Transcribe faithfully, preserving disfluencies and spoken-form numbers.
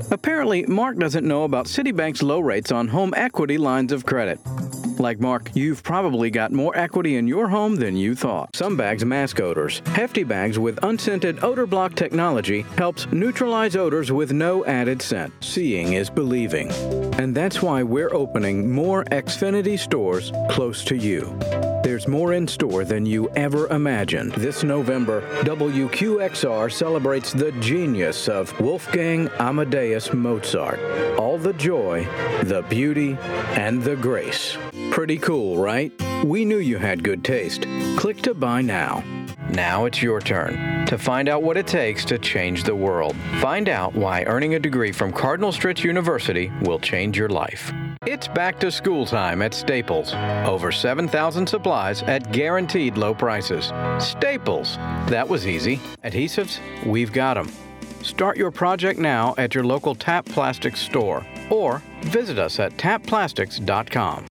Apparently, Mark doesn't know about Citibank's low rates on home equity lines of credit. Like Mark, you've probably got more equity in your home than you thought. Some bags mask odors. Hefty Bags with unscented odor block technology helps neutralize odors with no added scent. Seeing is believing. And that's why we're opening more Xfinity stores close to you. There's more in store than you ever imagined. This November, W Q X R celebrates the genius of Wolfgang Amadeus Mozart. All the joy, the beauty, and the grace. Pretty cool, right? We knew you had good taste. Click to buy now. Now it's your turn to find out what it takes to change the world. Find out why earning a degree from Cardinal Stritch University will change your life. It's back to school time at Staples. Over seven thousand supplies at guaranteed low prices. Staples. That was easy. Adhesives? We've got them. Start your project now at your local Tap Plastics store or visit us at tap plastics dot com.